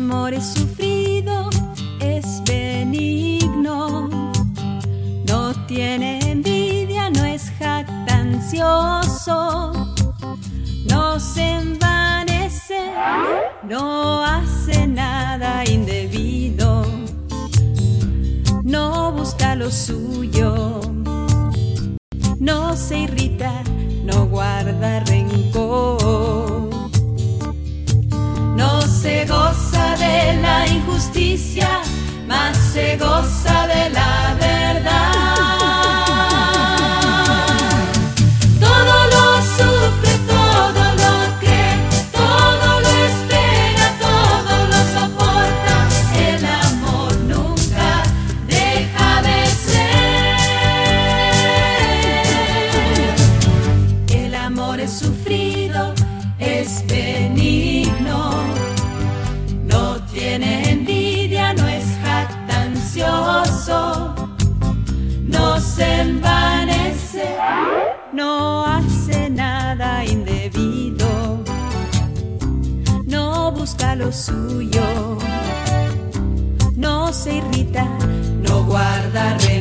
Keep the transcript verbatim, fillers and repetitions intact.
amor es sufrido, es benigno, no tiene envidia, no es jactancioso, no se envanece, no hace nada indebido, no busca lo suyo, no se irrita, no guarda rencor, no se goza de la injusticia, mas se goza de la verdad. Todo lo sufre, todo lo cree, todo lo espera, todo lo soporta. El amor nunca deja de ser. El amor es sufrido, es benigno, no tiene envidia, no es jactancioso, no se envanece, no hace nada indebido, no busca lo suyo, no se irrita, no guarda rencor.